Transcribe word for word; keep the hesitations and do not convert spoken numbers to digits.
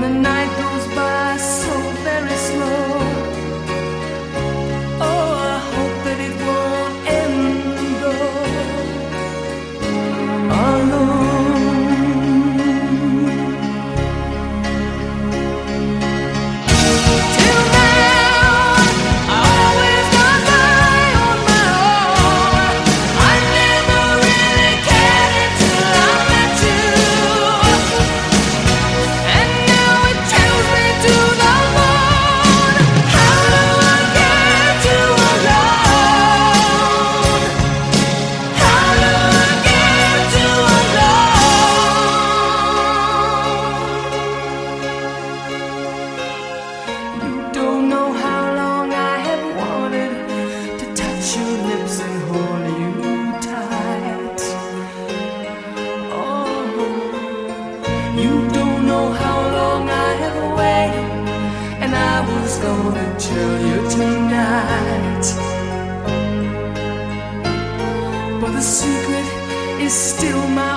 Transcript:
and the night goes by so very slow. Oh, I hope that it won't end though alone. Till now, I always got by on my own. I never really cared until I met you. And now it chills me to the bone. How do I get you alone? How do I get you alone? You don't know how long I have wanted to touch your lips and hold you tight. Oh, you don't know how long I have waited, and I was gonna tell you tonight. But the secret is still mine.